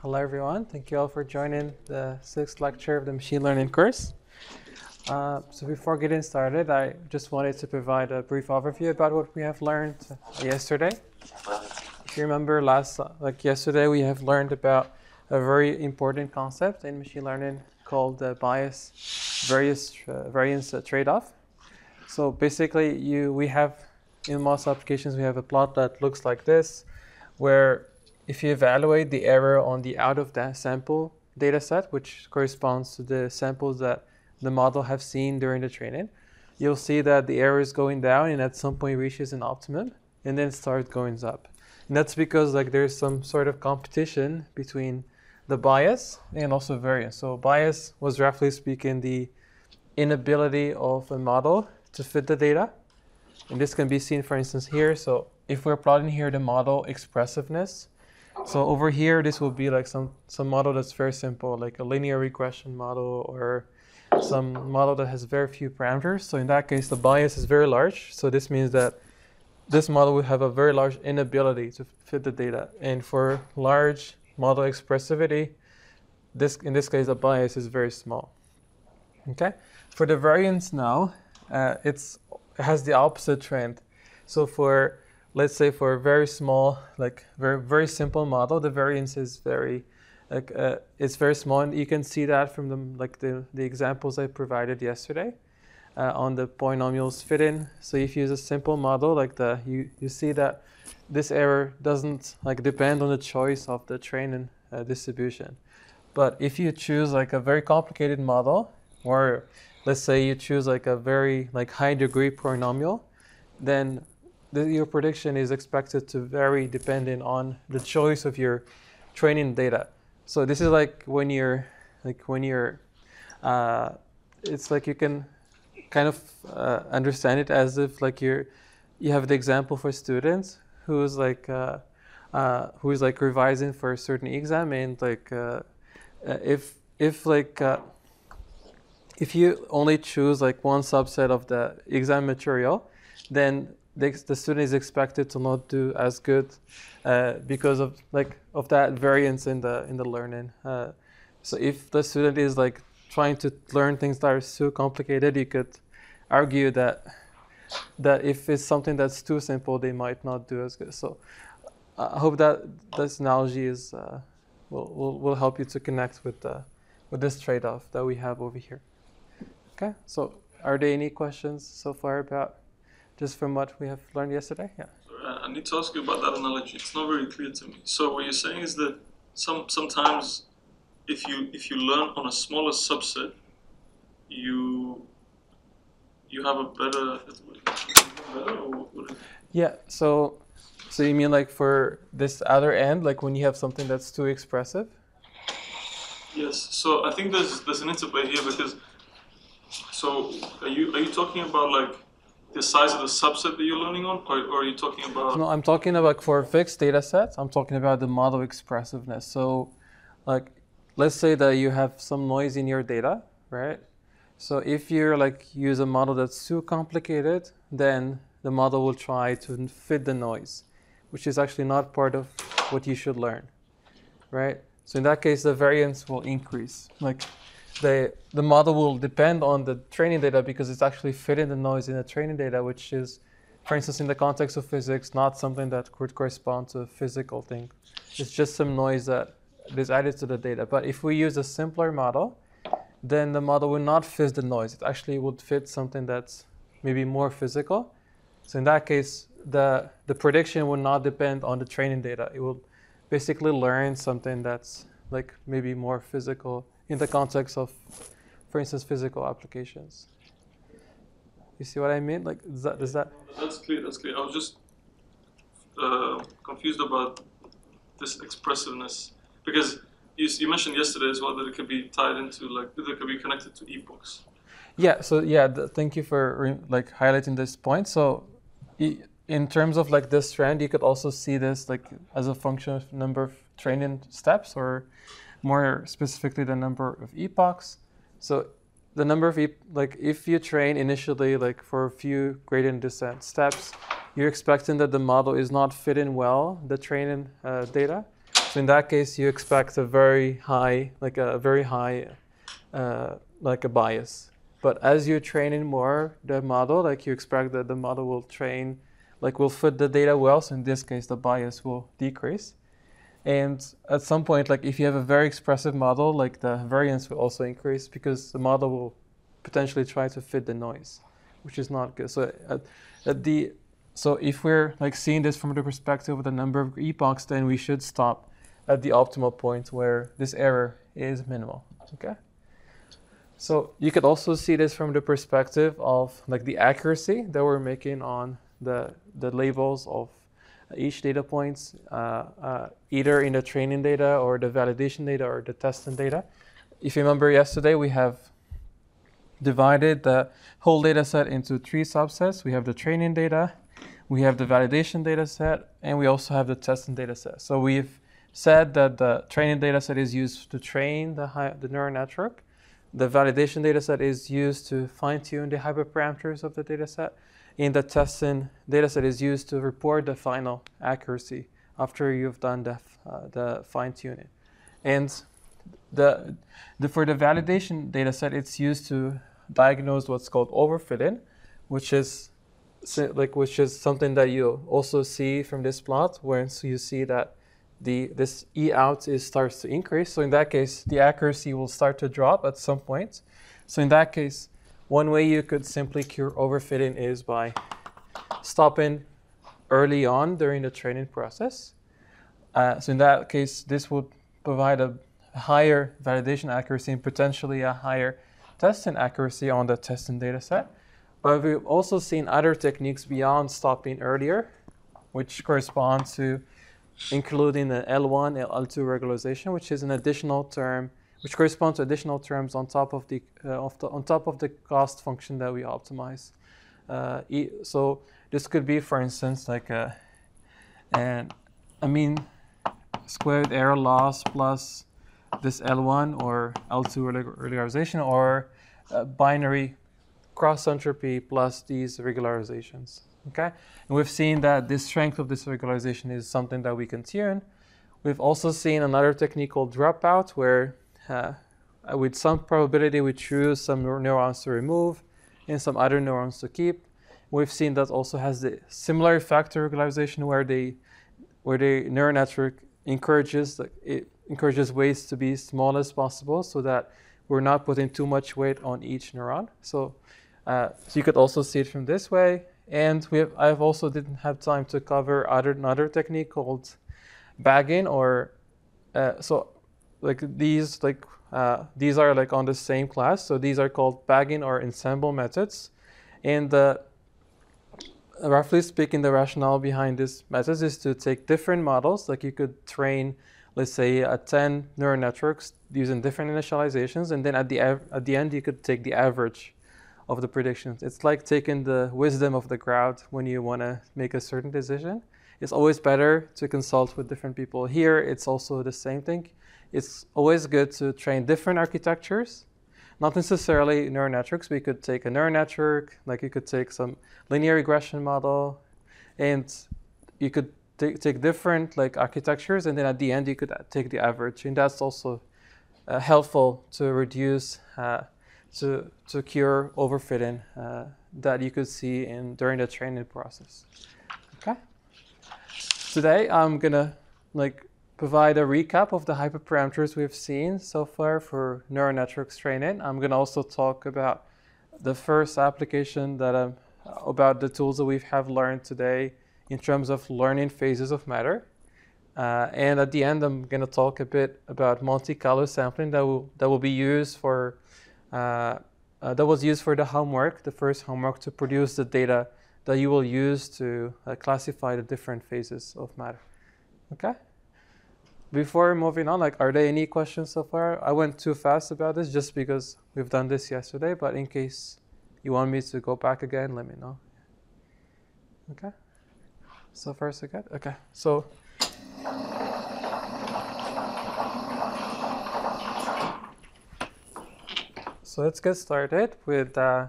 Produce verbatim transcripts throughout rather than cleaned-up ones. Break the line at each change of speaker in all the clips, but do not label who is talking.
Hello everyone, thank you all for joining the sixth lecture of the machine learning course. Uh, so before getting started, I just wanted to provide a brief overview about what we have learned yesterday. If you remember last, like yesterday, we have learned about a very important concept in machine learning called the bias various, uh, variance uh, trade-off. So basically, you we have in most applications we have a plot that looks like this, where if you evaluate the error on the out of that sample data set, which corresponds to the samples that the model have seen during the training, you'll see that the error is going down and at some point reaches an optimum and then starts going up. And that's because like there's some sort of competition between the bias and also variance. So bias was roughly speaking the inability of a model to fit the data. And this can be seen, for instance, here. So if we're plotting here the model expressiveness, so over here, this will be like some, some model that's very simple, like a linear regression model or some model that has very few parameters. So in that case, the bias is very large. So this means that this model will have a very large inability to fit the data. And for large model expressivity, this in this case, the bias is very small. Okay. For the variance now, uh, it's, it has the opposite trend. So for let's say for a very small, like very very simple model, the variance is very, like uh, it's very small, and you can see that from the like the the examples I provided yesterday uh, on the polynomials fit in. So if you use a simple model like the, you you see that this error doesn't like depend on the choice of the training uh, distribution. But if you choose like a very complicated model, or let's say you choose like a very like high degree polynomial, then The, your prediction is expected to vary depending on the choice of your training data. So this is like when you're, like when you're, uh, it's like you can kind of uh, understand it as if like you're, you have the example for students who's like, uh, uh, who's like revising for a certain exam, and like uh, uh, if if like uh, if you only choose like one subset of the exam material, then The, the student is expected to not do as good uh, because of like of that variance in the in the learning. Uh, so if the student is like trying to learn things that are so complicated, you could argue that that if it's something that's too simple, they might not do as good. So uh, I hope that this analogy is uh, will, will will help you to connect with the with this trade-off that we have over here. Okay. So are there any questions so far about? Just from what we have learned yesterday? Yeah.
I need to ask you about that analogy. It's not very clear to me. So what you're saying is that some sometimes if you if you learn on a smaller subset, you you have a better, better or what is it?
Yeah. So so you mean like for this other end, like when you have something that's too expressive?
Yes. So I think there's there's an interplay here, because so are you are you talking about like the size of the subset that you're learning on, or, or are you talking about?
No, I'm talking about for fixed data sets. I'm talking about the model expressiveness. So, like, let's say that you have some noise in your data, right? So if you're like use a model that's too complicated, then the model will try to fit the noise, which is actually not part of what you should learn, right? So in that case, the variance will increase. Like. The, the model will depend on the training data because it's actually fitting the noise in the training data, which is, for instance, in the context of physics, not something that could correspond to a physical thing. It's just some noise that is added to the data. But if we use a simpler model, then the model will not fit the noise. It actually would fit something that's maybe more physical. So in that case, the, the prediction will not depend on the training data. It will basically learn something that's like maybe more physical in the context of, for instance, physical applications. You see what I mean? Like, does that? Does that...
That's clear. That's clear. I was just uh, confused about this expressiveness, because you, you mentioned yesterday as well that it could be tied into like that it could be connected to epochs.
Yeah. So yeah, th- thank you for re- like highlighting this point. So, e- in terms of like this trend, you could also see this like as a function of number of training steps, or more specifically the number of epochs. So the number of, e- like if you train initially like for a few gradient descent steps, you're expecting that the model is not fitting well the training uh, data. So in that case, you expect a very high, like a very high, uh, like a bias. But as you're training more the model, like you expect that the model will train, like will fit the data well. So in this case, the bias will decrease. And at some point, like if you have a very expressive model, like the variance will also increase because the model will potentially try to fit the noise, which is not good. So at, at the so if we're like seeing this from the perspective of the number of epochs, then we should stop at the optimal point where this error is minimal. Okay. So you could also see this from the perspective of like the accuracy that we're making on the the labels of each data points, uh, uh, either in the training data or the validation data or the testing data. If you remember yesterday, we have divided the whole data set into three subsets. We have the training data, we have the validation data set, and we also have the testing data set. So we've said that the training data set is used to train the, high, the neural network. The validation data set is used to fine-tune the hyperparameters of the data set. And the testing data set is used to report the final accuracy after you've done the, uh, the fine-tuning. And the, the, for the validation data set, it's used to diagnose what's called overfitting, which is like which is something that you also see from this plot, where you see that the this E out is starts to increase. So in that case, the accuracy will start to drop at some point. So in that case, one way you could simply cure overfitting is by stopping early on during the training process. Uh, so in that case, this would provide a higher validation accuracy and potentially a higher testing accuracy on the testing data set. But we've also seen other techniques beyond stopping earlier, which correspond to including the L one and L two regularization, which is an additional term, which corresponds to additional terms on top of the, uh, of the on top of the cost function that we optimize. Uh, e so this could be, for instance, like a, an a mean squared error loss plus this L one or L two regularization, or uh, binary cross entropy plus these regularizations. Okay, and we've seen that the strength of this regularization is something that we can tune. We've also seen another technique called dropout, where uh, with some probability we choose some neurons to remove and some other neurons to keep. We've seen that also has the similar effect to regularization, where the where the neural network encourages the, it encourages weights to be small as possible, so that we're not putting too much weight on each neuron. So, uh, so you could also see it from this way. And we have, I've also didn't have time to cover other another technique called bagging, or uh, so like these like uh, these are like on the same class. So these are called bagging or ensemble methods. And uh, roughly speaking, the rationale behind these methods is to take different models. Like you could train, let's say, uh, ten neural networks using different initializations, and then at the at the end you could take the average of the predictions. It's like taking the wisdom of the crowd when you want to make a certain decision. It's always better to consult with different people. Here, it's also the same thing. It's always good to train different architectures, not necessarily neural networks. We could take a neural network, like you could take some linear regression model, and you could take different like architectures, and then at the end you could take the average, and that's also uh, helpful to reduce uh, to to cure overfitting uh, that you could see in during the training process. Okay. Today I'm gonna like provide a recap of the hyperparameters we've seen so far for neural networks training. I'm gonna also talk about the first application that um about the tools that we have learned today in terms of learning phases of matter. Uh, and at the end, I'm gonna talk a bit about Monte Carlo sampling that will that will be used for Uh, uh, that was used for the homework, the first homework, to produce the data that you will use to uh, classify the different phases of matter. Okay? Before moving on, like, are there any questions so far? I went too fast about this just because we've done this yesterday, but in case you want me to go back again, let me know. Okay? So far, so good? Okay. So, So let's get started with, uh,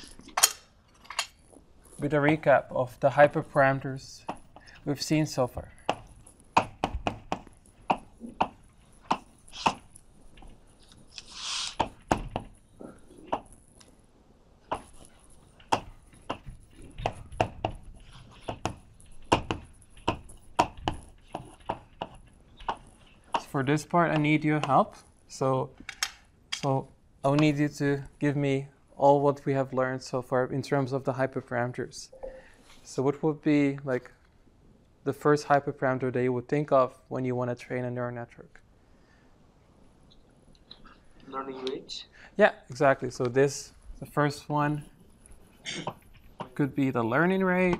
with a recap of the hyperparameters we've seen so far. for this part, I need your help. So, so I'll need you to give me all what we have learned so far in terms of the hyperparameters. So what would be like the first hyperparameter that you would think of when you want to train a neural network?
Learning rate.
Yeah, exactly. So this, the first one could be the learning rate.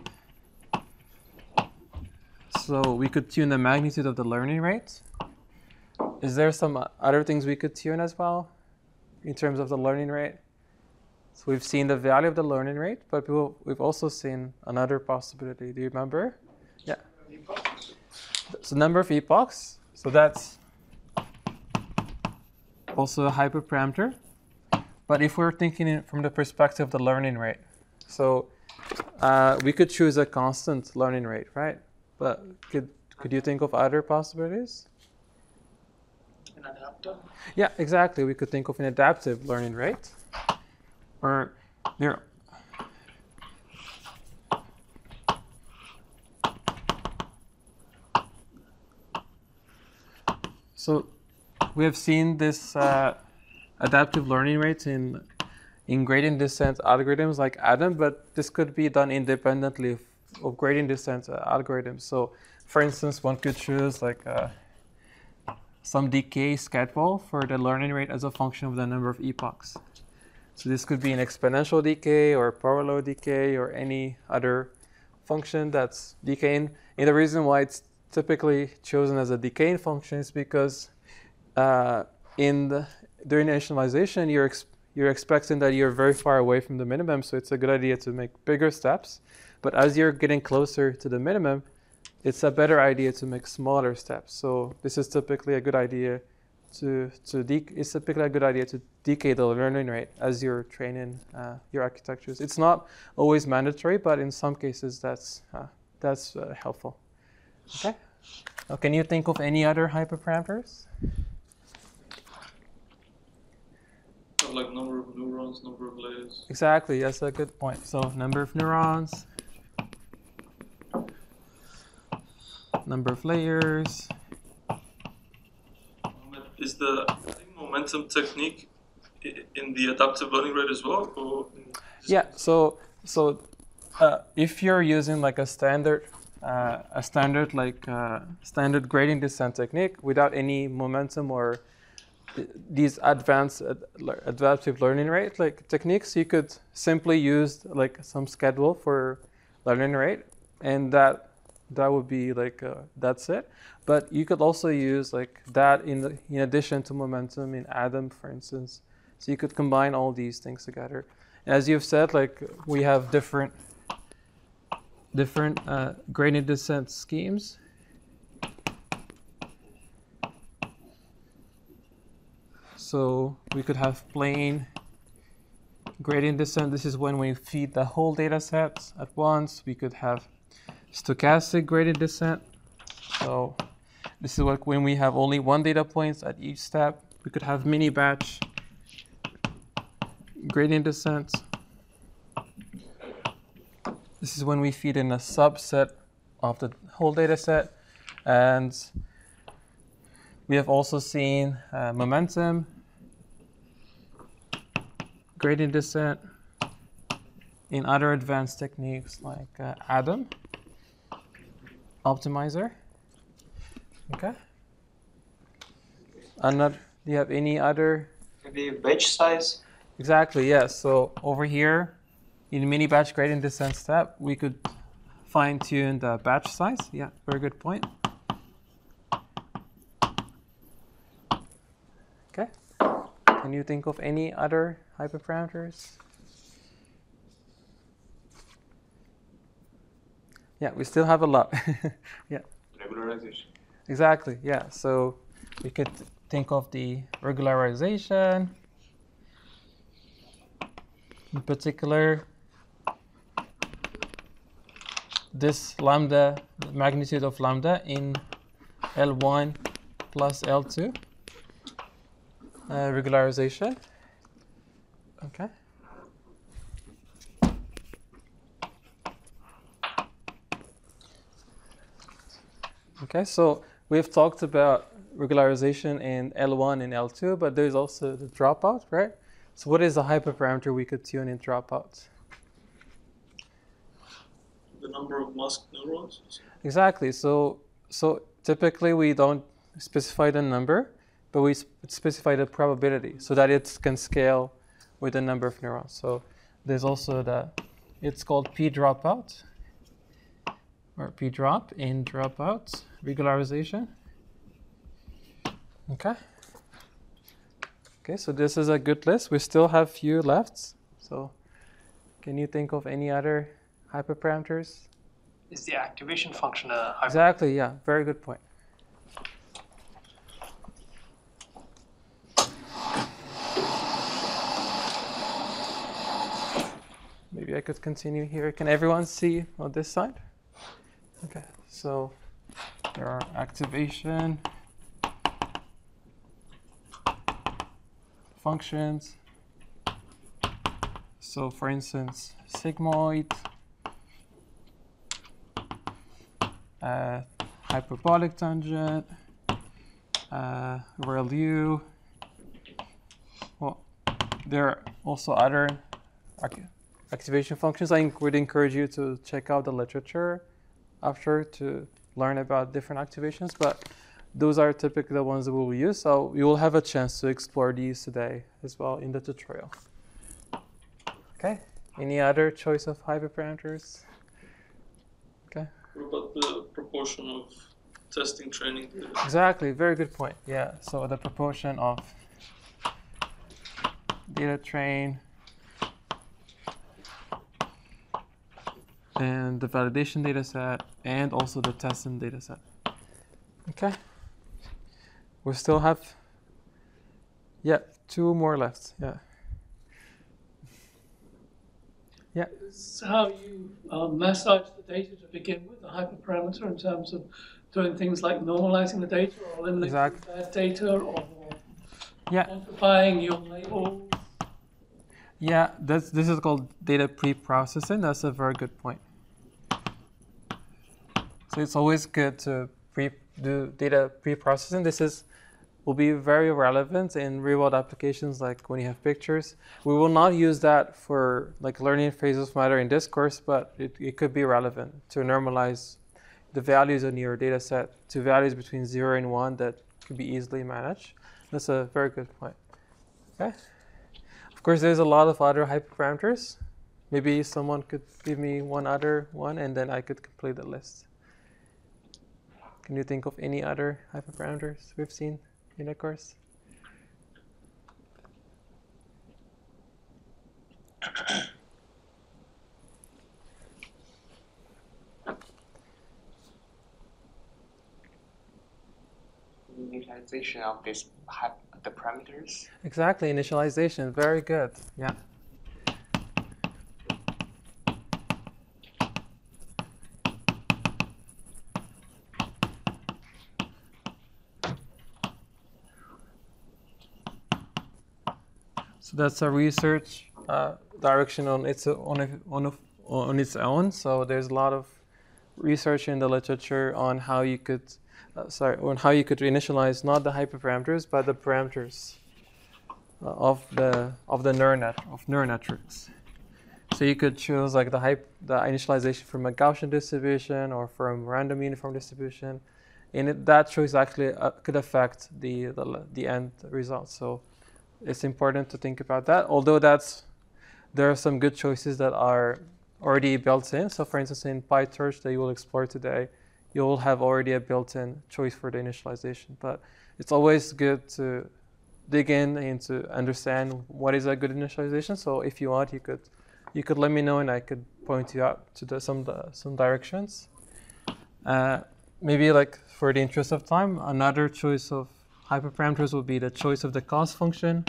So we could tune the magnitude of the learning rate. Is there some other things we could tune as well in terms of the learning rate? So we've seen the value of the learning rate, but we've also seen another possibility. Do you remember? Yeah. So number of epochs. So that's also a hyperparameter. But if we're thinking it from the perspective of the learning rate, so uh, we could choose a constant learning rate, right? But could could you think of other possibilities?
An adapter.
Yeah, exactly. We could think of an adaptive learning rate, or there. So we have seen this uh, adaptive learning rates in in gradient descent algorithms like ADAM, but this could be done independently of, of gradient descent uh, algorithms. So, for instance, one could choose like uh, some decay schedule for the learning rate as a function of the number of epochs. So this could be an exponential decay or power law decay or any other function that's decaying. And the reason why it's typically chosen as a decaying function is because uh, in the, during initialization, you're ex you're expecting that you're very far away from the minimum, so it's a good idea to make bigger steps. But as you're getting closer to the minimum, it's a better idea to make smaller steps. So this is typically a good idea to to de it's typically a good idea to decay the learning rate as you're training uh, your architectures. It's not always mandatory, but in some cases that's uh, that's uh, helpful. Okay. Now, can you think of any other hyperparameters?
Like number of neurons, number of layers.
Exactly, that's a good point. So number of neurons, number of layers.
Is the I think, momentum technique in the adaptive learning rate as well? Or
yeah, so so uh, if you're using like a standard uh, a standard like uh, standard gradient descent technique without any momentum or these advanced ad adaptive learning rate like techniques, you could simply use like some schedule for learning rate, and that that would be like uh, that's it. But you could also use like that in the, in addition to momentum in ADAM, for instance. So you could combine all these things together. And as you've said, like we have different different uh, gradient descent schemes. So we could have plain gradient descent. This is when we feed the whole data set at once. We could have stochastic gradient descent. So this is like when we have only one data point at each step. We could have mini batch gradient descent. This is when we feed in a subset of the whole data set. And we have also seen uh, momentum gradient descent in other advanced techniques like uh, ADAM optimizer. Okay. Another, do you have any other?
Maybe batch size.
Exactly, yes. So over here in mini batch gradient descent step, we could fine tune the batch size. Yeah, very good point. Okay. Can you think of any other hyperparameters? Yeah, we still have a lot. Yeah.
Regularization.
Exactly, yeah. So we could think of the regularization. In particular, this lambda, the magnitude of lambda in L one plus L two. Uh, regularization. Okay. Okay, so we've talked about regularization in L one and L two, but there's also the dropout, right? So what is the hyperparameter we could tune in dropout?
The number of masked neurons.
Exactly. So so typically we don't specify the number, but we sp- specify the probability so that it can scale with the number of neurons. So there's also the, it's called P dropout or P drop in dropout regularization. Okay. Okay, so this is a good list. We still have few left. So can you think of any other hyperparameters?
Is the activation function a hyper?
Exactly, yeah, very good point. Maybe I could continue here. Can everyone see on this side? Okay, so there are activation functions. So for instance, sigmoid, uh, hyperbolic tangent, uh, ReLU. Well, there are also other ac- activation functions. I would encourage you to check out the literature after to learn about different activations, but those are typically the ones that we will use. So you will have a chance to explore these today as well in the tutorial. Okay, any other choice of hyperparameters? Okay.
What about the proportion of testing training data?
Exactly, very good point. Yeah, so the proportion of data train and the validation data set and also the testing data set. Okay. We still have, yeah, two more left. Yeah. Yeah.
It's how you uh, massage the data to begin with, the hyperparameter, in terms of doing things like normalizing the data or eliminating
Exactly.
bad data or
Yeah.
quantifying your labels.
Yeah, that's, this is called data pre-processing. That's a very good point. So it's always good to pre do data pre-processing. This is will be very relevant in real-world applications, like when you have pictures. We will not use that for like learning phases of matter in this course, but it, it could be relevant to normalize the values in your data set to values between zero and one that could be easily managed. That's a very good point. Okay. Of course, there's a lot of other hyperparameters. Maybe someone could give me one other one, and then I could complete the list. Can you think of any other hyperparameters we've seen in the course?
Initialization of this hyp- the parameters.
Exactly, initialization. Very good. Yeah. So that's a research uh, direction on its on a, on a, on its own. So there's a lot of research in the literature on how you could, uh, sorry, on how you could initialize not the hyperparameters but the parameters uh, of the of the neural net of neural networks. So you could choose like the hype the initialization from a Gaussian distribution or from random uniform distribution, and it, that choice actually uh, could affect the, the the end result. So it's important to think about that. Although that's there are some good choices that are already built in. So for instance, in PyTorch that you will explore today, you will have already a built-in choice for the initialization. But it's always good to dig in and to understand what is a good initialization. So if you want, you could you could let me know and I could point you out to the, some the, some directions. Uh, maybe like for the interest of time, another choice of hyperparameters will be the choice of the cost function.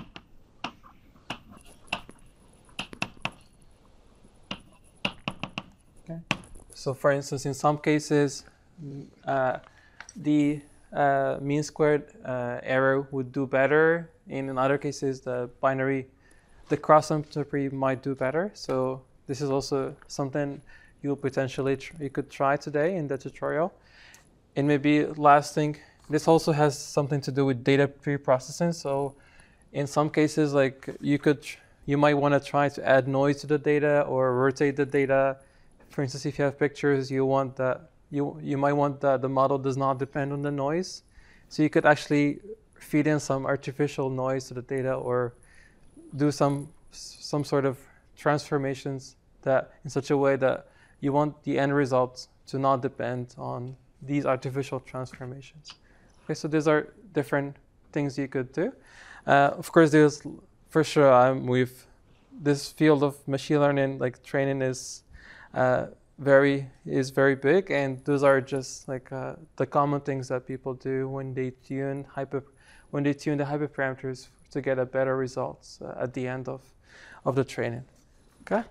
Okay. So for instance, in some cases, uh, the uh, mean squared uh, error would do better. And in other cases, the binary, the cross entropy might do better. So this is also something you'll potentially tr- you could try today in the tutorial. And maybe last thing this also has something to do with data pre-processing. So in some cases, like you could, you might want to try to add noise to the data or rotate the data. For instance, if you have pictures, you want that you you might want that the model does not depend on the noise. So you could actually feed in some artificial noise to the data or do some some sort of transformations that in such a way that you want the end result to not depend on these artificial transformations. Okay, so these are different things you could do. Uh, of course, there's for sure um, with this field of machine learning, like training is uh, very is very big, and those are just like uh, the common things that people do when they tune hyper when they tune the hyperparameters to get a better results uh, at the end of of the training. Okay.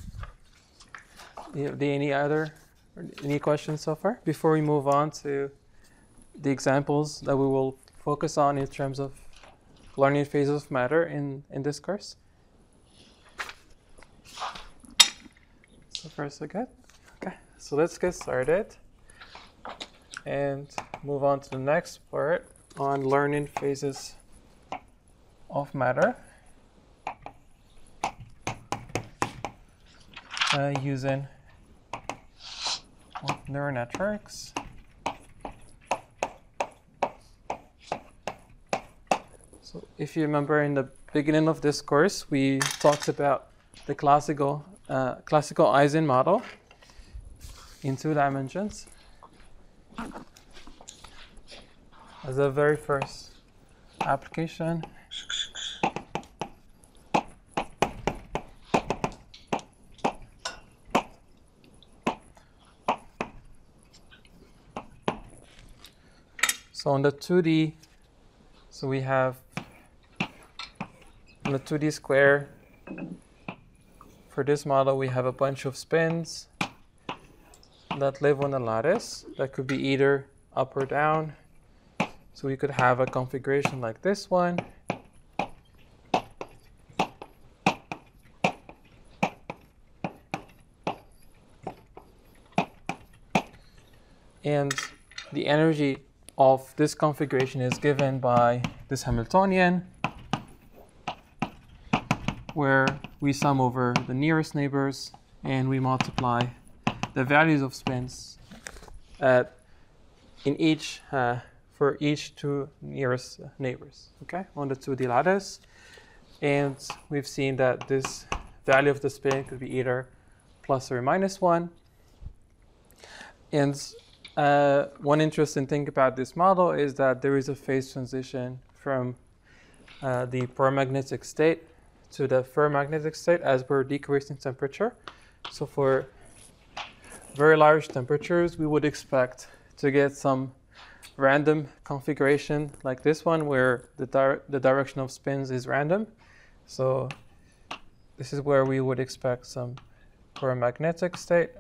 Yeah, any other any questions so far before we move on to the examples that we will focus on in terms of learning phases of matter in, in this course? So far so good. Okay, so let's get started and move on to the next part on learning phases of matter uh, using neural networks. So if you remember in the beginning of this course, we talked about the classical uh, classical Ising model in two dimensions as a very first application. So on the two D, so we have on the two D square, for this model, we have a bunch of spins that live on a lattice that could be either up or down. So we could have a configuration like this one. And the energy of this configuration is given by this Hamiltonian, where we sum over the nearest neighbors and we multiply the values of spins at in each uh, for each two nearest neighbors, okay, on the two D lattice. And we've seen that this value of the spin could be either plus or minus one. And uh, one interesting thing about this model is that there is a phase transition from uh, the paramagnetic state to the ferromagnetic state as we're decreasing temperature. So for very large temperatures, we would expect to get some random configuration like this one, where the, di the direction of spins is random. So this is where we would expect some paramagnetic state.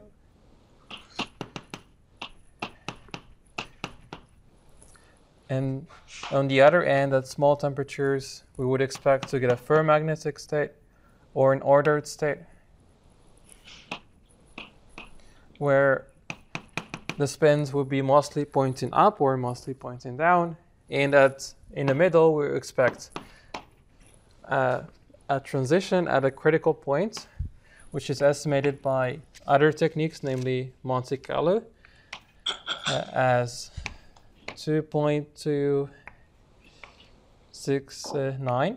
And on the other end, at small temperatures, we would expect to get a ferromagnetic state or an ordered state, where the spins would be mostly pointing up or mostly pointing down. And at, in the middle, we expect uh, a transition at a critical point, which is estimated by other techniques, namely Monte Carlo, uh, as two point two six nine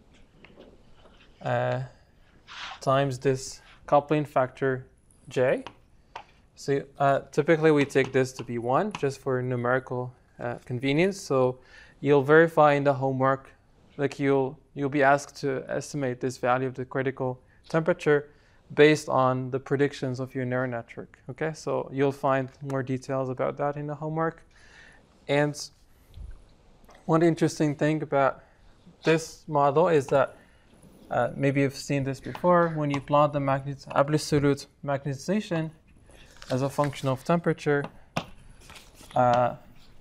uh, times this coupling factor J. So uh, typically we take this to be one just for numerical uh, convenience. So you'll verify in the homework, like you'll you'll be asked to estimate this value of the critical temperature based on the predictions of your neural network. Okay, so you'll find more details about that in the homework. And one interesting thing about this model is that uh, maybe you've seen this before. When you plot the magnet absolute magnetization as a function of temperature, uh,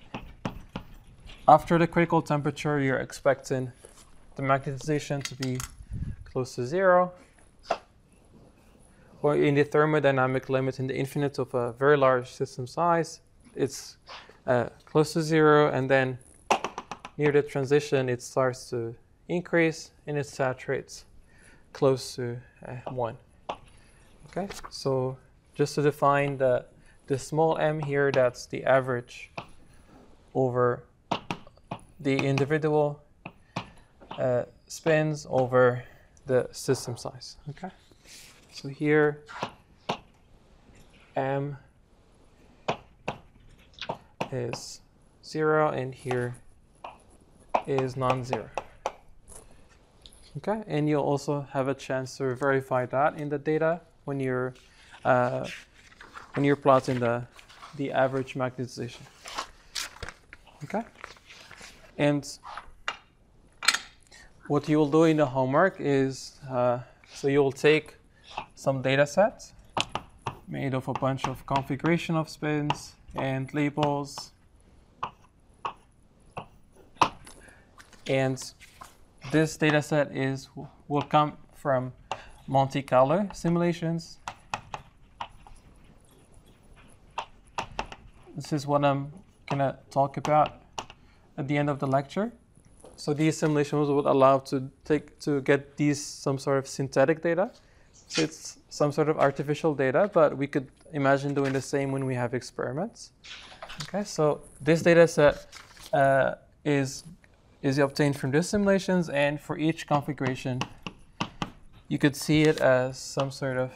after the critical temperature, you're expecting the magnetization to be close to zero, or in the thermodynamic limit in the infinite of a very large system size, it's uh, close to zero, and then near the transition, it starts to increase and it saturates close to uh, one. Okay, so just to define the, the small m here, that's the average over the individual uh, spins over the system size. Okay, so here m is zero and here is non-zero. Okay, and you'll also have a chance to verify that in the data when you're uh, when you're plotting the the average magnetization. Okay, and what you'll do in the homework is uh, so you'll take some data sets made of a bunch of configuration of spins and labels, and this data set is will come from Monte Carlo simulations. This is what I'm gonna talk about at the end of the lecture. So these simulations would allow to take to get these some sort of synthetic data. So it's some sort of artificial data, but we could imagine doing the same when we have experiments. Okay, so this data set uh, is is obtained from these simulations, and for each configuration, you could see it as some sort of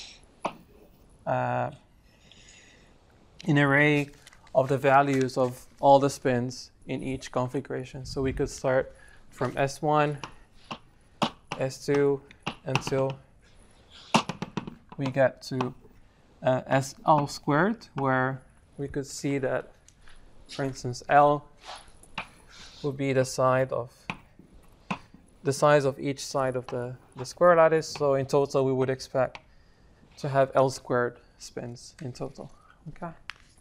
uh, an array of the values of all the spins in each configuration. So we could start from S one, S two, until we get to uh, S L squared, where we could see that, for instance, L would be the side of the size of each side of the, the square lattice. So in total, we would expect to have L squared spins in total. Okay.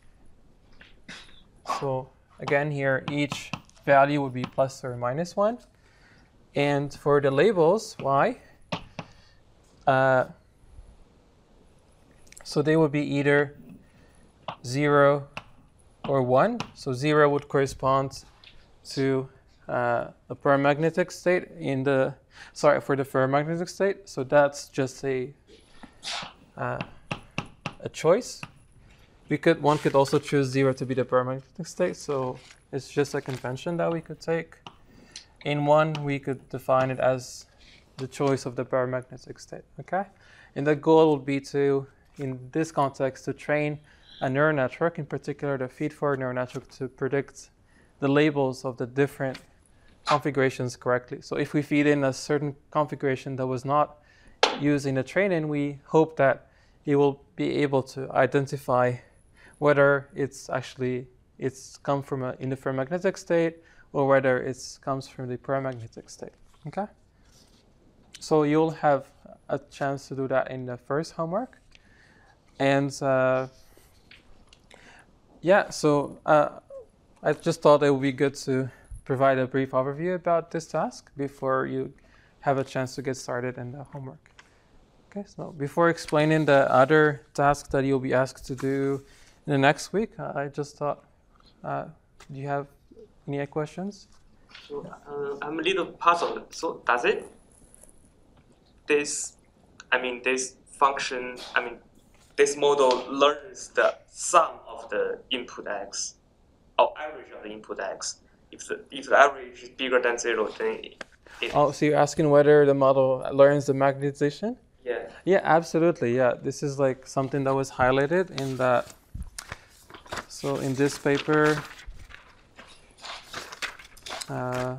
So again, here each value would be plus or minus one, and for the labels y, uh, so they would be either zero or one. So zero would correspond to uh, a paramagnetic state in the, sorry, for the ferromagnetic state. So that's just a uh, a choice. We could, one could also choose zero to be the paramagnetic state. So it's just a convention that we could take. In one, we could define it as the choice of the paramagnetic state. Okay, and the goal would be to, in this context, to train a neural network, in particular the feed-forward neural network, to predict the labels of the different configurations correctly. So if we feed in a certain configuration that was not used in the training, we hope that it will be able to identify whether it's actually it's come from a, in the ferromagnetic state, or whether it comes from the paramagnetic state. Okay. So you'll have a chance to do that in the first homework, and uh, yeah. So. Uh, I just thought it would be good to provide a brief overview about this task before you have a chance to get started in the homework. Okay, so before explaining the other tasks that you'll be asked to do in the next week, I just thought, uh, do you have any questions?
So uh, I'm a little puzzled. So does it, this, I mean, this function, I mean, this model learns the sum of the input x, or average of the input x. If the, if the average is bigger than zero, then it, it
Oh, so you're asking whether the model learns the magnetization?
yeah.
Yeah, absolutely. Yeah, this is like something that was highlighted in that. So in this paper, uh,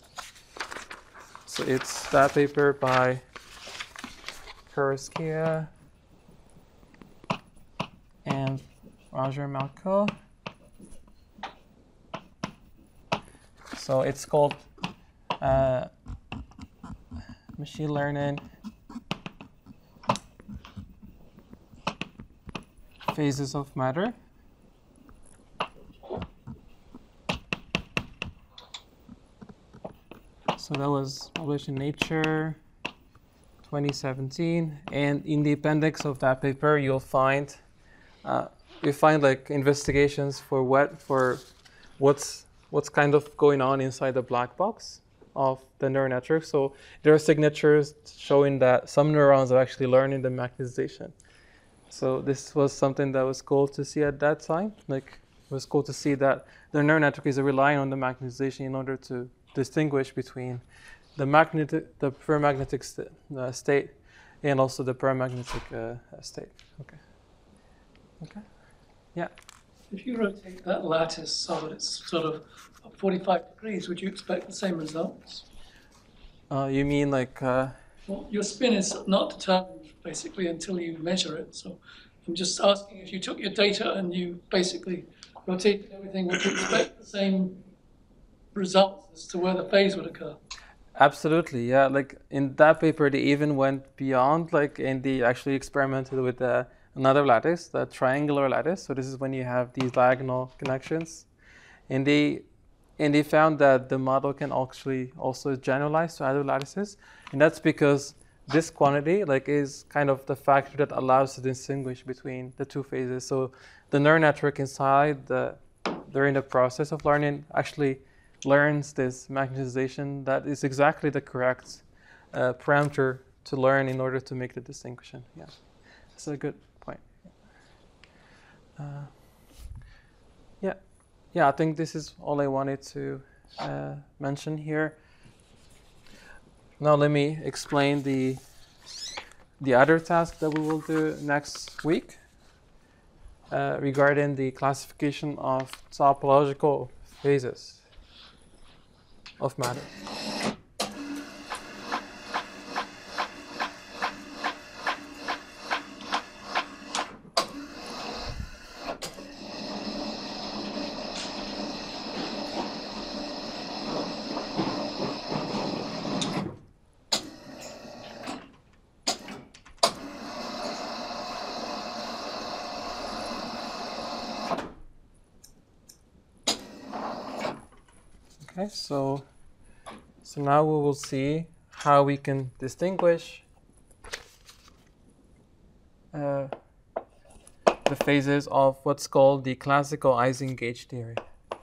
so it's that paper by Karaskia and Roger Malko. So it's called uh, Machine Learning Phases of Matter. So that was published in Nature twenty seventeen, and in the appendix of that paper you'll find uh, we find like investigations for what for what's what's kind of going on inside the black box of the neural network. So there are signatures showing that some neurons are actually learning the magnetization. So this was something that was cool to see at that time. Like it was cool to see that the neural network is relying on the magnetization in order to distinguish between the magnetic, the ferromagnetic st uh, state, and also the paramagnetic uh, state. Okay. Okay. Yeah.
If you rotate that lattice so that it's sort of forty-five degrees, would you expect the same results?
Uh, you mean like? Uh,
Well, your spin is not determined basically until you measure it. So I'm just asking, if you took your data and you basically rotated everything, would you expect the same results as to where the phase would occur?
Absolutely, yeah. Like in that paper, they even went beyond, like, and they actually experimented with uh, another lattice, the triangular lattice. So this is when you have these diagonal connections, and they and they found that the model can actually also generalize to other lattices, and that's because this quantity, like, is kind of the factor that allows to distinguish between the two phases. So the neural network inside the during the process of learning actually learns this magnetization that is exactly the correct uh, parameter to learn in order to make the distinction. Yeah, that's a good point. Uh, yeah, yeah. I think this is all I wanted to uh, mention here. Now let me explain the the other task that we will do next week uh, regarding the classification of topological phases of matter. Okay, so so now we will see how we can distinguish uh, the phases of what's called the classical Ising gauge theory.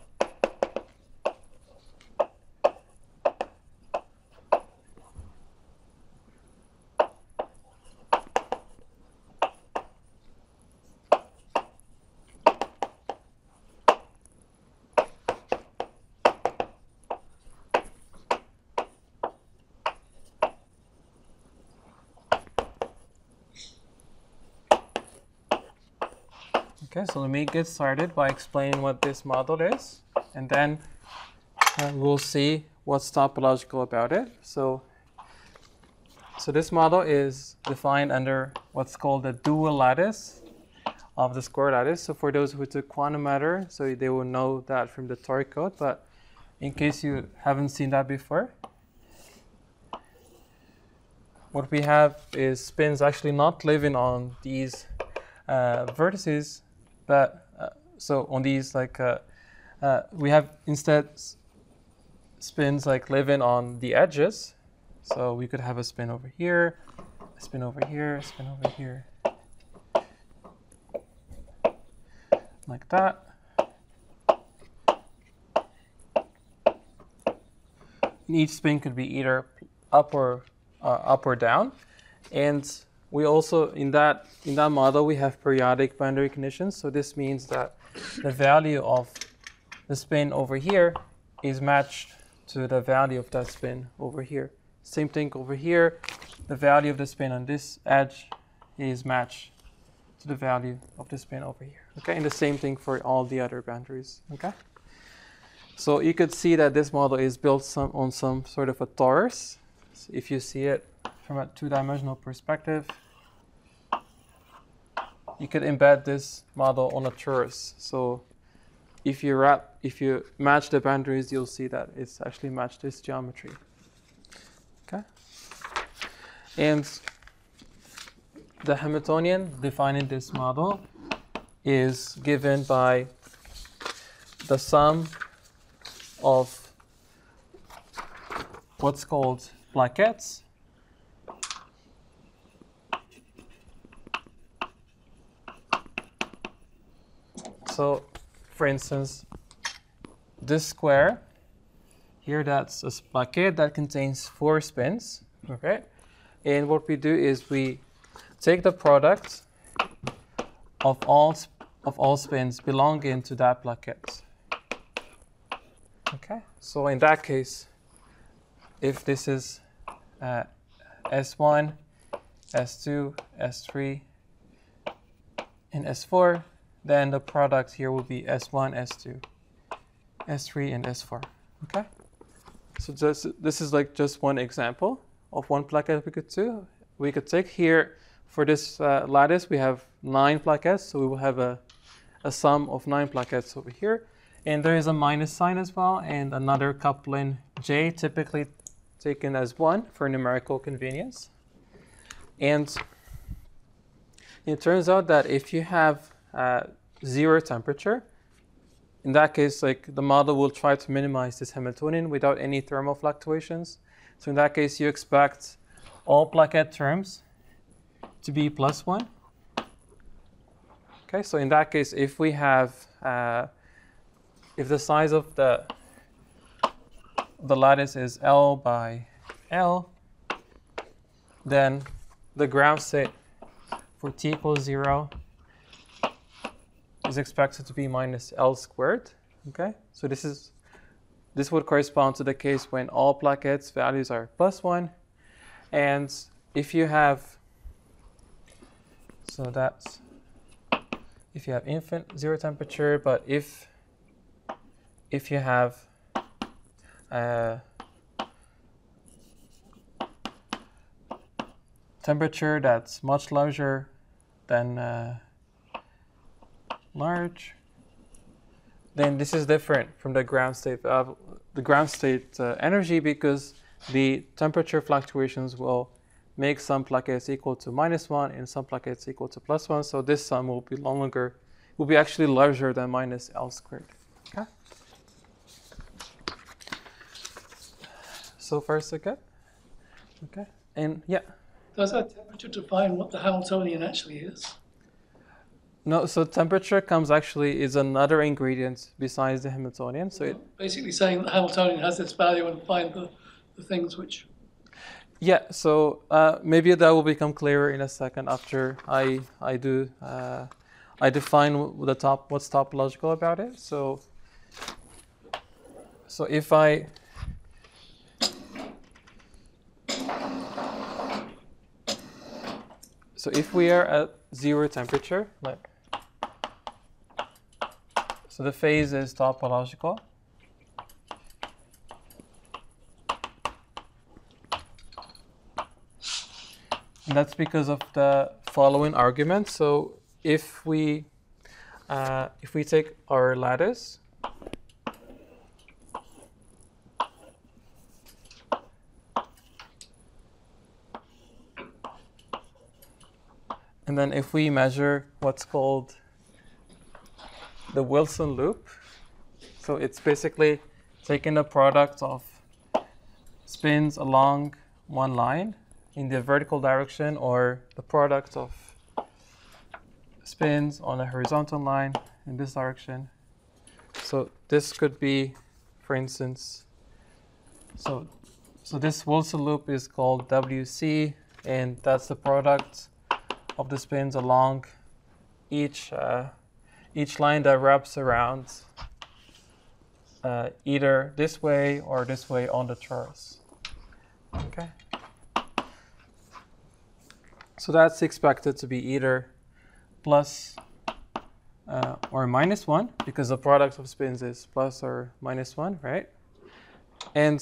Okay, so let me get started by explaining what this model is, and then uh, we'll see what's topological about it. So, so this model is defined under what's called the dual lattice of the square lattice. So for those who took quantum matter, so they will know that from the Tori code, but in case you haven't seen that before, what we have is spins actually not living on these uh, vertices, but uh, so on these, like uh, uh, we have instead s spins like living on the edges. So we could have a spin over here, a spin over here, a spin over here, like that. And each spin could be either up or uh, up or down, and we also, in that in that model, we have periodic boundary conditions. So this means that the value of the spin over here is matched to the value of that spin over here. Same thing over here. The value of the spin on this edge is matched to the value of the spin over here. Okay, and the same thing for all the other boundaries. Okay. So you could see that this model is built some, on some sort of a torus. So if you see it from a two-dimensional perspective, you could embed this model on a torus. So if you wrap, if you match the boundaries, you'll see that it's actually matched this geometry. Okay. And the Hamiltonian defining this model is given by the sum of what's called plaquettes So, for instance, this square here, that's a plaquette that contains four spins. Okay, and what we do is we take the product of all of all spins belonging to that plaquette. Okay, so in that case, if this is uh, S one, S two, S three, and S four, then the product here will be S one, S two, S three, and S four. Okay, so just, this is like just one example of one plaquette we could do. We could take here, for this uh, lattice, we have nine plaquettes, so we will have a, a sum of nine plaquettes over here. And there is a minus sign as well, and another coupling J, typically taken as one for numerical convenience. And it turns out that if you have uh, zero temperature, in that case, like the model will try to minimize this Hamiltonian without any thermal fluctuations. So in that case, you expect all plaquette terms to be plus one. Okay, so in that case, if we have, uh, if the size of the the lattice is L by L, then the ground state for t equals zero is expected to be minus L squared. Okay, so this is this would correspond to the case when all plaquettes values are plus one, and if you have, so that's if you have infinite zero temperature, but if if you have uh, temperature that's much larger than uh, large, then this is different from the ground state uh, the ground state uh, energy, because the temperature fluctuations will make some plaquettes equal to minus one and some plaquettes equal to plus one. So this sum will be longer, will be actually larger than minus L squared. Okay. So far so good. Okay. And yeah.
Does that temperature define what the Hamiltonian actually is?
No, so temperature comes actually is another ingredient besides the Hamiltonian. So it
basically saying that Hamiltonian has this value and find the, the things which.
Yeah, so uh, maybe that will become clearer in a second after I I do uh, I define the top what's topological about it. So so if I so if we are at zero temperature, like so the phase is topological. And that's because of the following argument. So if we uh, if we take our lattice, and then if we measure what's called the Wilson loop, so it's basically taking the product of spins along one line in the vertical direction, or the product of spins on a horizontal line in this direction. So this could be, for instance, so so this Wilson loop is called W C, and that's the product of the spins along each uh, each line that wraps around uh, either this way or this way on the torus. Okay. So that's expected to be either plus uh, or minus one, because the product of spins is plus or minus one, right? And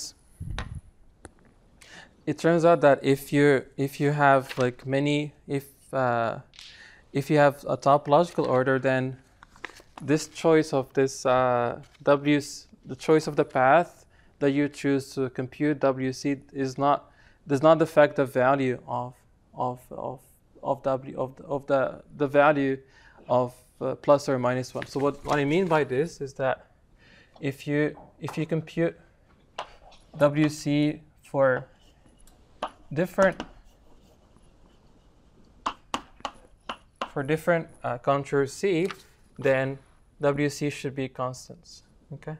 it turns out that if you if you have like many if uh, if you have a topological order, then this choice of this uh, W, the choice of the path that you choose to compute W C is not does not affect the value of of of of W of the, of the the value of uh, plus or minus one. So what, what I mean by this is that if you if you compute W C for different for different uh, contours C, then W C should be constants. Okay.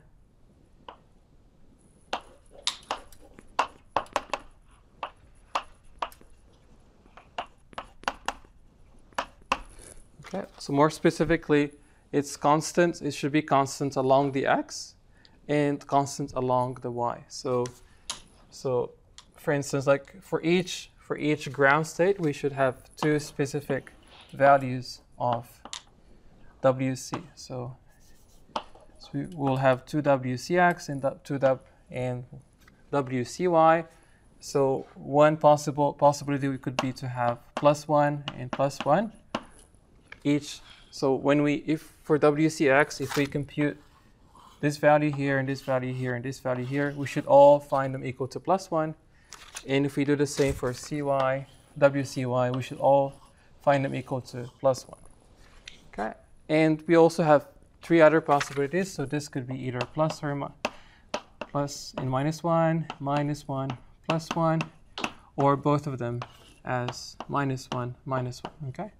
Okay. So more specifically, it's constant. It should be constant along the x, and constant along the y. So, so for instance, like for each for each ground state, we should have two specific values of W C. So, so we will have two W C x and two W and W C Y. So one possible possibility could be to have plus one and plus one each. So when we if for W C x, if we compute this value here and this value here and this value here, we should all find them equal to plus one. And if we do the same for C Y, W C Y, we should all find them equal to plus one. Okay. And we also have three other possibilities. So this could be either plus or mi plus and minus one, minus one, plus one, or both of them as minus one, minus one. Okay.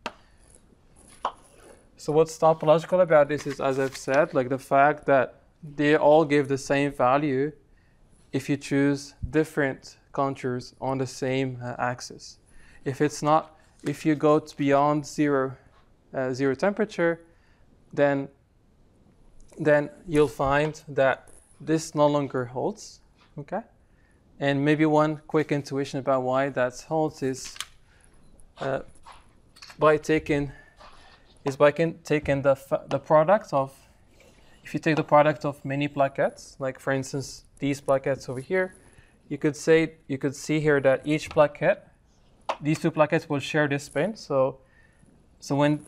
So what's topological about this is, as I've said, like the fact that they all give the same value if you choose different contours on the same uh, axis. If it's not, if you go to beyond zero, uh, zero temperature, then then you'll find that this no longer holds. Okay, and maybe one quick intuition about why that holds is uh, by taking is by taking the the product of, if you take the product of many plaquettes, like for instance these plaquettes over here, you could say you could see here that each plaquette, these two plaquettes will share this spin. So, so when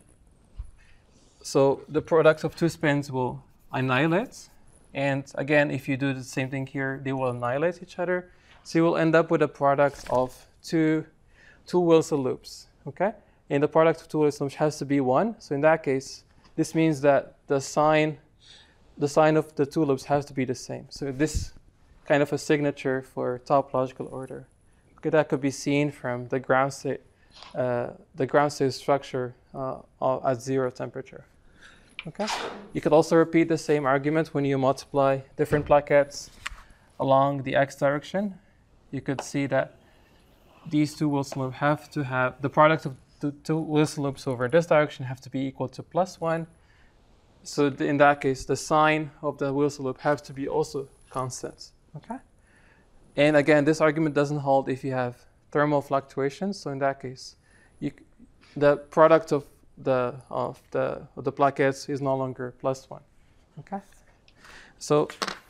so the product of two spins will annihilate, and again, if you do the same thing here, they will annihilate each other. So you will end up with a product of two two Wilson loops. Okay, and the product of two Wilson loops has to be one. So in that case, this means that the sign the sign of the two loops has to be the same. So this kind of a signature for topological order. Okay, that could be seen from the ground state, uh, the ground state structure uh, at zero temperature. Okay, you could also repeat the same argument when you multiply different plaquettes along the x direction. You could see that these two Wilson loops have to have the product of the two Wilson loops over this direction have to be equal to plus one. So th in that case, the sign of the Wilson loop has to be also constant. Okay, and again, this argument doesn't hold if you have thermal fluctuations. So in that case, you, the product of the of the of the plaquettes is no longer plus one. Okay, so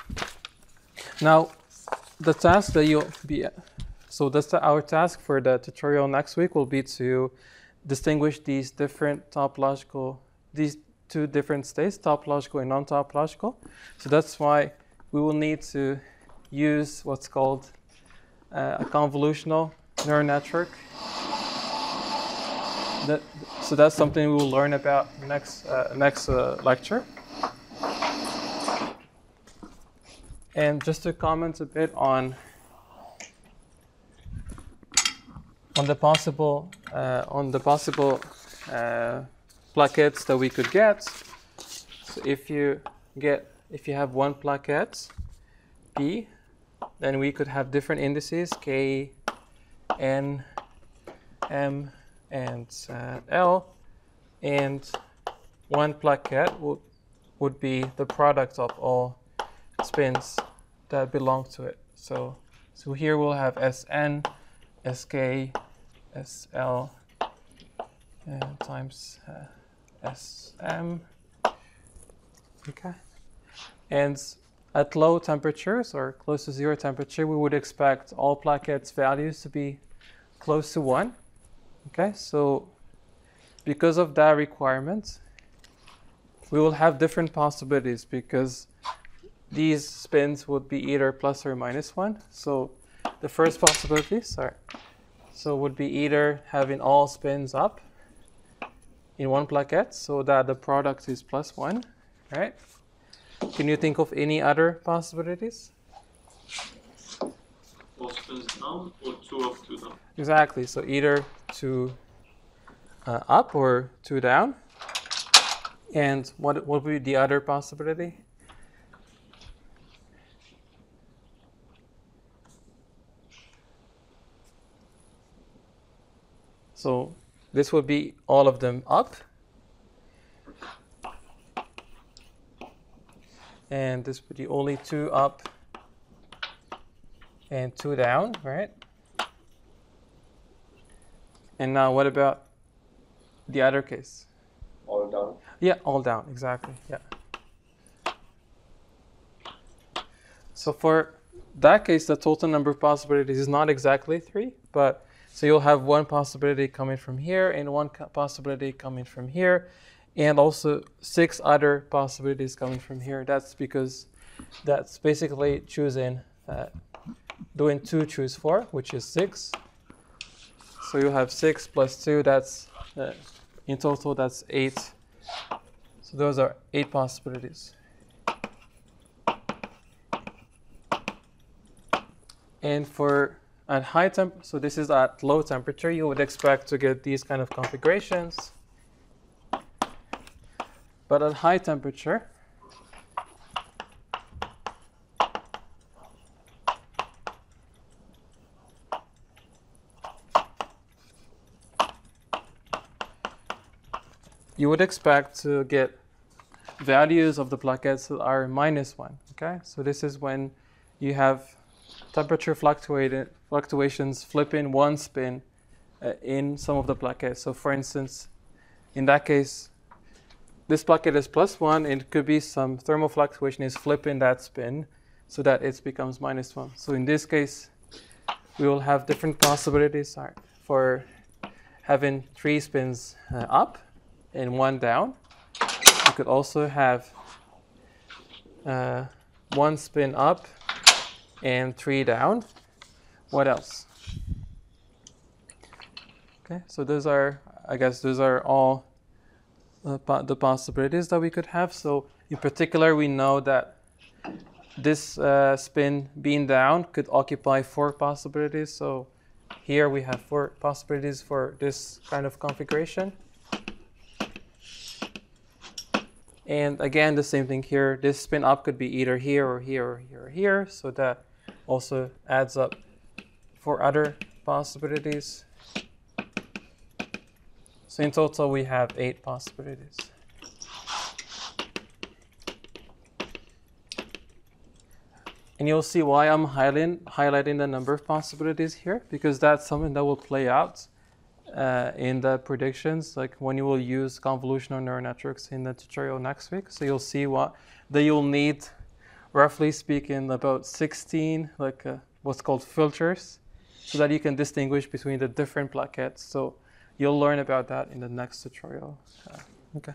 now the task that you'll be so that's the, our task for the tutorial next week will be to distinguish these different topological these two different states, topological and non-topological. So that's why we will need to use what's called uh, a convolutional neural network. That, so that's something we will learn about next uh, next uh, lecture. And just to comment a bit on on the possible uh, on the possible uh, plaquettes that we could get. So if you get if you have one plaquette P, then we could have different indices K, N, M, and uh, L, and one plaquette would would be the product of all spins that belong to it. So so here we'll have S N, S K, S L, and times uh, S M. Okay, and at low temperatures or close to zero temperature, we would expect all plaquettes values to be close to one. Okay, so because of that requirement, we will have different possibilities because these spins would be either plus or minus one. So the first possibility, sorry, so would be either having all spins up in one plaquette so that the product is plus one, right? Can you think of any other possibilities?
All spins down or two up, two down?
Exactly, so either two uh, up or two down. And what what would be the other possibility? So this would be all of them up. And this would be only two up and two down, right? And now what about the other case?
All down.
Yeah, all down, exactly, yeah. So for that case, the total number of possibilities is not exactly three, but so you'll have one possibility coming from here and one possibility coming from here, and also six other possibilities coming from here. That's because that's basically choosing, uh, doing two choose four, which is six. So you have six plus two, that's, uh, in total, that's eight. So those are eight possibilities. And for at high temp, so this is at low temperature, you would expect to get these kind of configurations. But at high temperature, you would expect to get values of the plaquettes that are minus one, okay? So this is when you have temperature fluctuated, fluctuations flipping one spin uh, in some of the plaquettes. So for instance, in that case, this plaquette is plus one, and it could be some thermal fluctuation is flipping that spin so that it becomes minus one. So in this case, we will have different possibilities sorry, for having three spins uh, up and one down. You could also have uh, one spin up and three down. What else? Okay, so those are, I guess those are all uh, po the possibilities that we could have. So in particular, we know that this uh, spin being down could occupy four possibilities. So here we have four possibilities for this kind of configuration. And again, the same thing here. This spin up could be either here or here or here or here. So that also adds up for other possibilities. So in total, we have eight possibilities. And you'll see why I'm highlighting, highlighting the number of possibilities here, because that's something that will play out uh, in the predictions, like when you will use convolutional neural networks in the tutorial next week. So you'll see what that you'll need, roughly speaking, about sixteen like uh, what's called filters, so that you can distinguish between the different plaquettes. So you'll learn about that in the next tutorial. Uh, okay.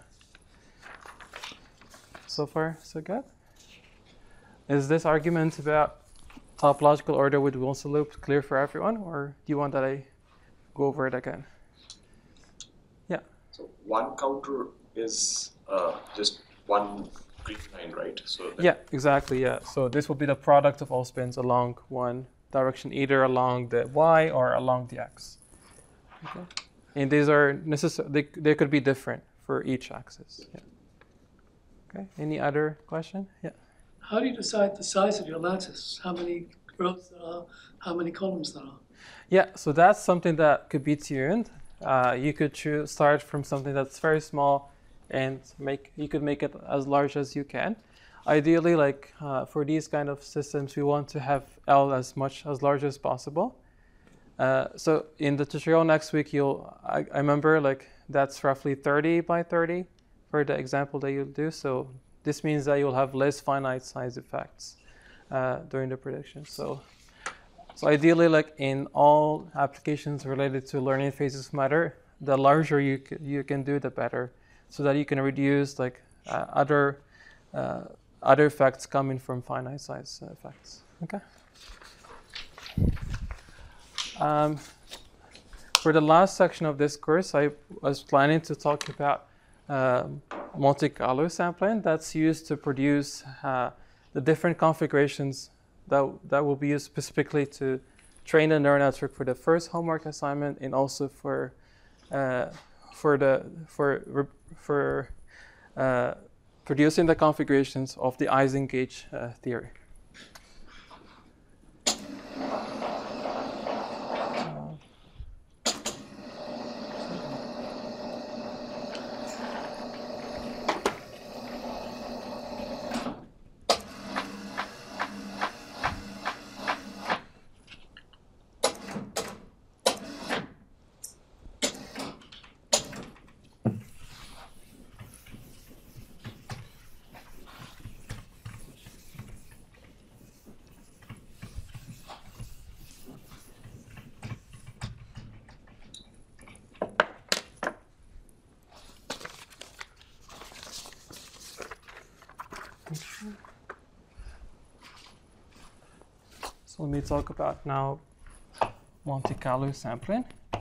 So far, so good. Is this argument about topological order with Wilson loop clear for everyone, or do you want that I go over it again? Yeah.
So one counter is uh, just one green line, right? So
yeah, exactly. Yeah. So this will be the product of all spins along one direction, either along the y or along the x. Okay. And these are necessary. They they could be different for each axis. Yeah. Okay. Any other question? Yeah.
How do you decide the size of your lattice? How many rows there are? How many columns there are?
Yeah, so that's something that could be tuned. Uh, you could choose, start from something that's very small, and make you could make it as large as you can. Ideally, like uh, for these kind of systems, we want to have L as much as large as possible. Uh, so in the tutorial next week, you'll I, I remember like that's roughly thirty by thirty for the example that you'll do. So this means that you'll have less finite size effects uh, during the prediction. So, so ideally, like in all applications related to learning phases of matter, the larger you c you can do, the better, so that you can reduce like uh, other uh, other effects coming from finite size effects. Okay. Um, for the last section of this course, I was planning to talk about um, Monte Carlo sampling that's used to produce uh, the different configurations that, that will be used specifically to train the neural network for the first homework assignment, and also for uh, for the for for uh, producing the configurations of the Ising-Gauge uh, theory. So let me talk about now Monte Carlo sampling,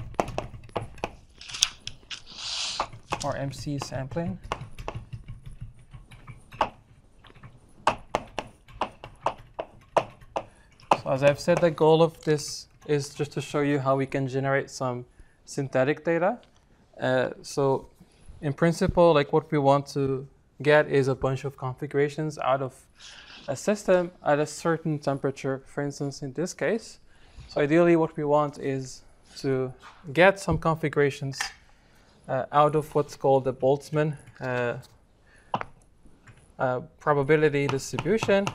or M C sampling. So as I've said, the goal of this is just to show you how we can generate some synthetic data. Uh, so in principle, like what we want to get is a bunch of configurations out of a system at a certain temperature, for instance, in this case. So ideally what we want is to get some configurations uh, out of what's called the Boltzmann uh, uh, probability distribution,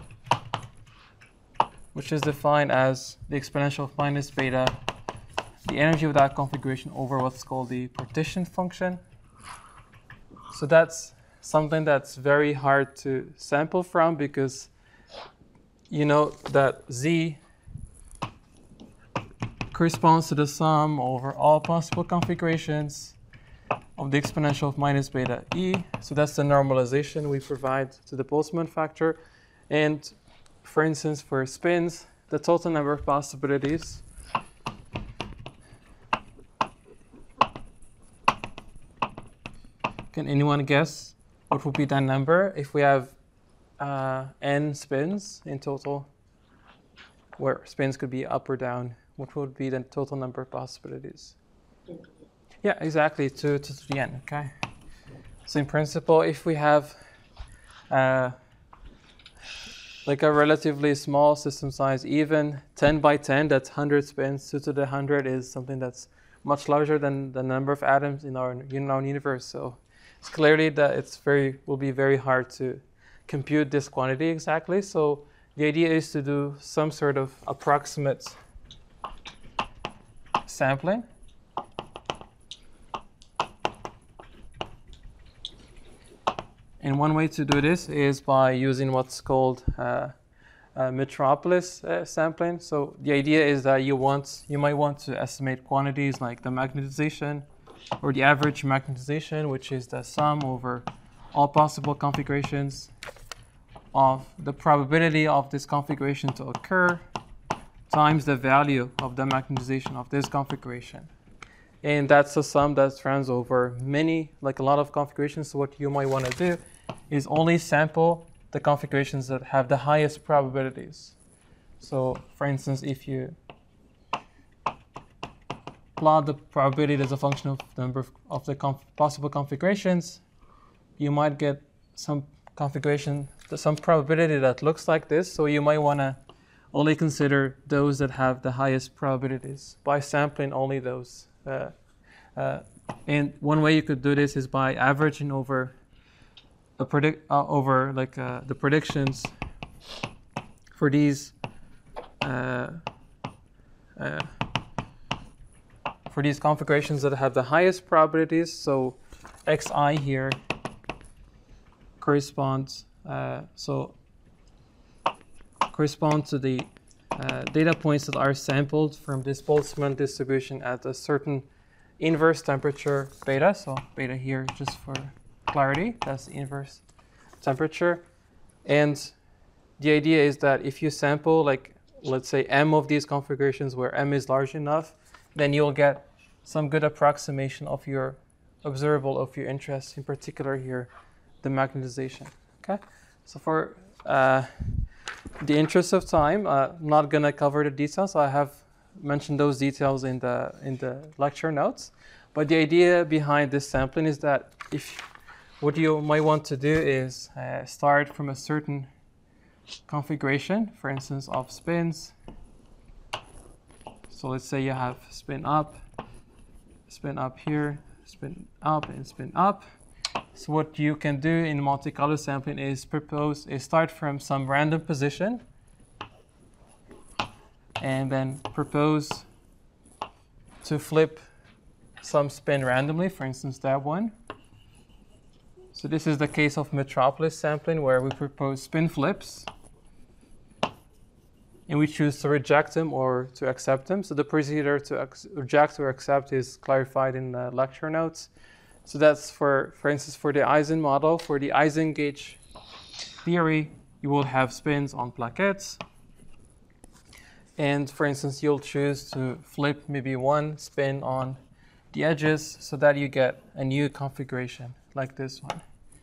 which is defined as the exponential of minus beta, the energy of that configuration over what's called the partition function. So that's something that's very hard to sample from, because you know that Z corresponds to the sum over all possible configurations of the exponential of minus beta E. So that's the normalization we provide to the Boltzmann factor. And for instance, for spins, the total number of possibilities can anyone guess what would be that number if we have uh, n spins in total, where spins could be up or down? What would be the total number of possibilities? Yeah, exactly, two to the n, okay? So in principle, if we have uh, like a relatively small system size, even ten by ten, that's one hundred spins, two to the one hundred is something that's much larger than the number of atoms in our, in our universe. So it's clearly that it's very, will be very hard to compute this quantity exactly. So the idea is to do some sort of approximate sampling. And one way to do this is by using what's called uh, uh, metropolis uh, sampling. So the idea is that you want, you might want to estimate quantities like the magnetization, or the average magnetization, which is the sum over all possible configurations of the probability of this configuration to occur times the value of the magnetization of this configuration. And that's a sum that runs over many, like a lot of configurations. So what you might want to do is only sample the configurations that have the highest probabilities. So for instance, if you plot the probability as a function of the number of, of the conf possible configurations, you might get some configuration, some probability that looks like this. So you might want to only consider those that have the highest probabilities by sampling only those. Uh, uh, and one way you could do this is by averaging over a predict uh, over like uh, the predictions for these uh, uh, for these configurations that have the highest probabilities. So xi here corresponds uh, so correspond to the uh, data points that are sampled from this Boltzmann distribution at a certain inverse temperature beta. So beta here, just for clarity, that's the inverse temperature. And the idea is that if you sample, like, let's say m of these configurations where m is large enough, then you'll get some good approximation of your observable of your interest, in particular here, the magnetization. Okay, so for uh, the interest of time, uh, I'm not going to cover the details. I have mentioned those details in the in the lecture notes. But the idea behind this sampling is that if what you might want to do is uh, start from a certain configuration, for instance, of spins. So let's say you have spin up, spin up here, spin up, and spin up. So what you can do in Monte Carlo sampling is propose is start from some random position and then propose to flip some spin randomly, for instance, that one. So this is the case of Metropolis sampling, where we propose spin flips and we choose to reject them or to accept them. So the procedure to reject or accept is clarified in the lecture notes. So that's for, for instance, for the Eisen model. For the Eisen gauge theory, you will have spins on plaquettes. And for instance, you'll choose to flip maybe one spin on the edges so that you get a new configuration like this one.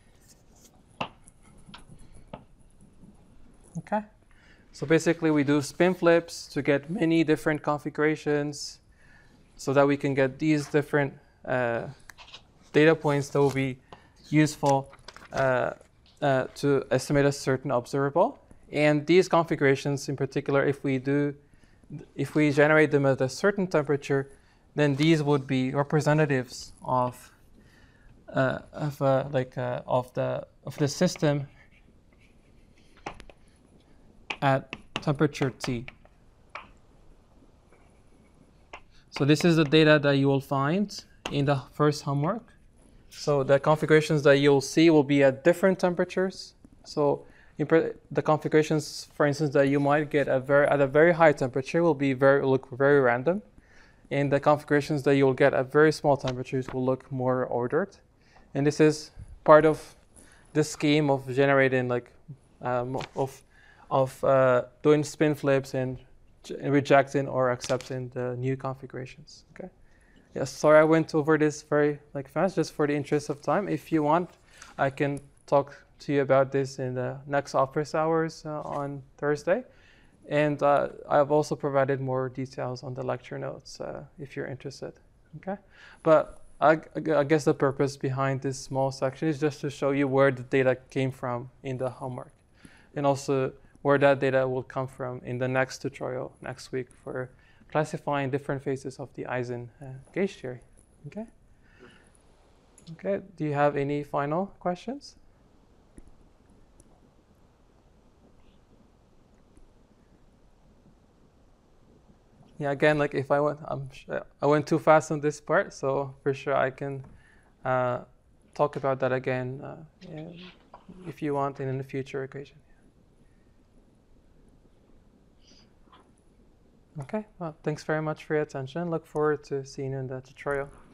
Okay. So basically, we do spin flips to get many different configurations so that we can get these different uh, data points that will be useful uh, uh, to estimate a certain observable. And these configurations in particular, if we do, if we generate them at a certain temperature, then these would be representatives of uh, of uh, like uh, of the of the system at temperature T. So this is the data that you will find in the first homework. So the configurations that you'll see will be at different temperatures. So the configurations, for instance, that you might get at, very, at a very high temperature will be very look very random, and the configurations that you'll get at very small temperatures will look more ordered. And this is part of the scheme of generating like um, of of uh, doing spin flips and rejecting or accepting the new configurations. Okay. Yes. Sorry, I went over this very like fast, just for the interest of time. If you want, I can talk to you about this in the next office hours uh, on Thursday. And uh, I've also provided more details on the lecture notes uh, if you're interested. Okay. But I, I guess the purpose behind this small section is just to show you where the data came from in the homework, and also where that data will come from in the next tutorial next week for classifying different phases of the Eisen uh, gauge theory. Okay. Okay. Do you have any final questions? Yeah. Again, like if I went, I'm sure I went too fast on this part, so for sure I can uh, talk about that again uh, if you want in a future occasion. Okay, well, thanks very much for your attention. Look forward to seeing you in the tutorial.